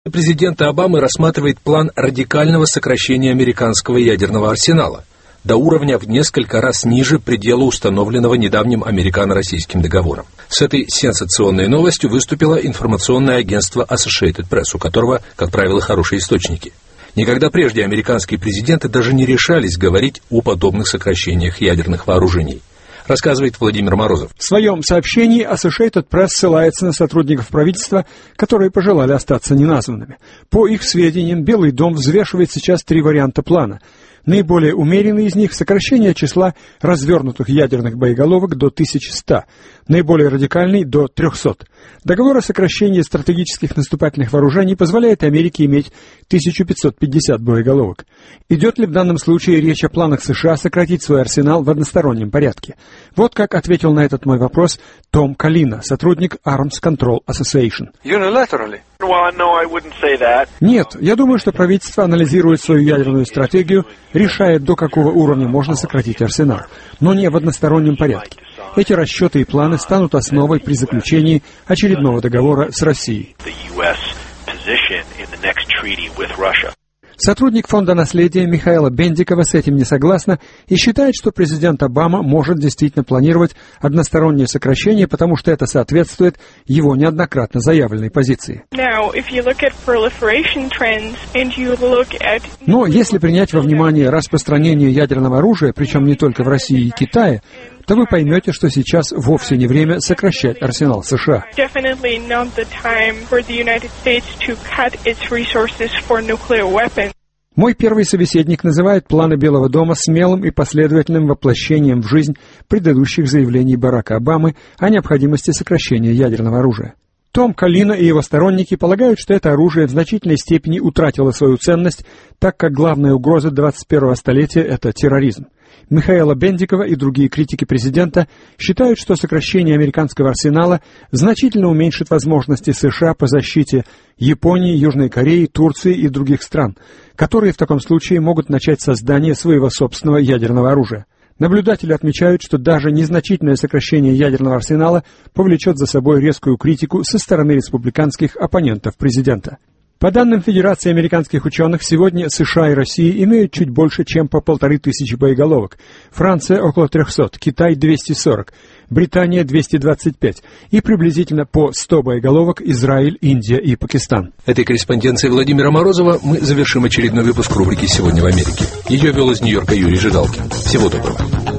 Президента Обамы рассматривает план радикального сокращения американского ядерного арсенала до уровня в несколько раз ниже предела, установленного недавним американо-российским договором. С этой сенсационной новостью выступило информационное агентство Associated Press, у которого, как правило, хорошие источники. Никогда прежде американские президенты даже не решались говорить о подобных сокращениях ядерных вооружений, рассказывает Владимир Морозов. В своем сообщении Associated Press ссылается на сотрудников правительства, которые пожелали остаться неназванными. По их сведениям, Белый дом взвешивает сейчас 3 варианта плана. Наиболее умеренный из них — сокращение числа развернутых ядерных боеголовок до 1100, наиболее радикальный — до 300. Договор о сокращении стратегических наступательных вооружений позволяет Америке иметь 1550 боеголовок. Идет ли в данном случае речь о планах США сократить свой арсенал в одностороннем порядке? Вот как ответил на этот мой вопрос Том Калина, сотрудник Arms Control Association. Нет, я думаю, что правительство анализирует свою ядерную стратегию, решает, до какого уровня можно сократить арсенал, но не в одностороннем порядке. Эти расчеты и планы станут основой при заключении очередного договора с Россией. Сотрудник Фонда наследия Михаила Бендикова с этим не согласна и считает, что президент Обама может действительно планировать одностороннее сокращение, потому что это соответствует его неоднократно заявленной позиции. Но если принять во внимание распространение ядерного оружия, причем не только в России и Китае, то вы поймете, что сейчас вовсе не время сокращать арсенал США. Мой первый собеседник называет планы Белого дома смелым и последовательным воплощением в жизнь предыдущих заявлений Барака Обамы о необходимости сокращения ядерного оружия. Том Калина и его сторонники полагают, что это оружие в значительной степени утратило свою ценность, так как главная угроза 21-го столетия — это терроризм. Михаила Бендикова и другие критики президента считают, что сокращение американского арсенала значительно уменьшит возможности США по защите Японии, Южной Кореи, Турции и других стран, которые в таком случае могут начать создание своего собственного ядерного оружия. Наблюдатели отмечают, что даже незначительное сокращение ядерного арсенала повлечет за собой резкую критику со стороны республиканских оппонентов президента. По данным Федерации американских ученых, сегодня США и Россия имеют чуть больше, чем по 1500 боеголовок. Франция около 300, Китай 240, Британия 225 и приблизительно по 100 боеголовок Израиль, Индия и Пакистан. Этой корреспонденцией Владимира Морозова мы завершим очередной выпуск рубрики «Сегодня в Америке». Ее вел из Нью-Йорка Юрий Жидалкин. Всего доброго.